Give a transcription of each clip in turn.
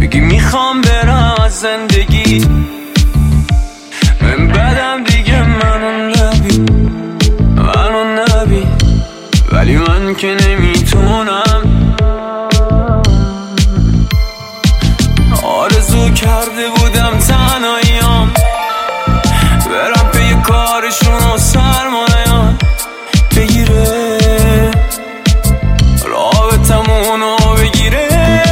بگی میخوام برم از زندگی، من بدم دیگه منو نبی، ولی من که نمیتونم. آرزو کرده بودم تنهاییام برم پی کارشون و سرمایه‌ام بگیره، رابطمونو بگیره.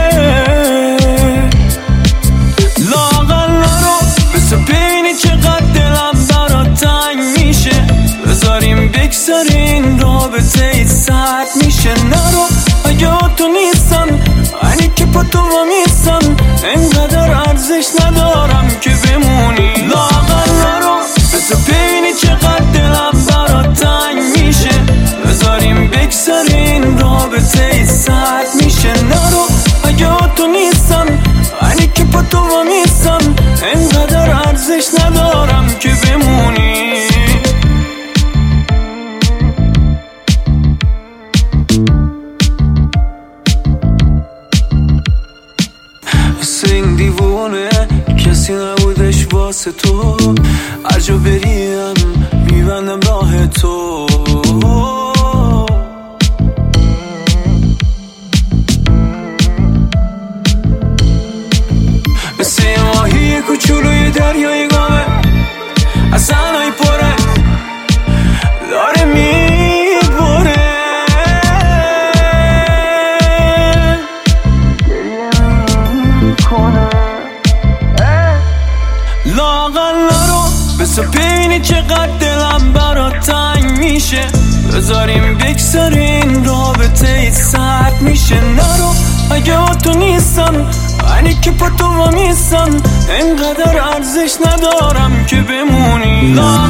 لااقل نرو بسه ببینی چقدر دلم برات تنگ میشه، بذاریم بگذارین رابطه ای سرد میشه. نرو اگه تو نیستن اینی که پا تو میستن، انقدر ارزش ندارم که بمونی. لااقل نرو بسه ببینی چقدر دلم برات تنگ میشه، بذاریم بگذارین رابطه ای سرد میشه. نرو اگه تو نیستن اینی که پا تو میستن، انقدر ارزش ندارم که بمونی. مثل این دیوونه کسی نبودش واسه تو، هر جا بریم میبندم راه تو. مثل یه ماهی کوچولوی دریای گامه، از انای پره داره میبره. لااقل نرو بسه ببینی چقدر دلم برات تنگ میشه، بذاریم بگذارین رابطه ای سرد میشه. نرو اگه تو نیستن اینی که پا تو میستن، انقدر ارزش ندارم که بمونی.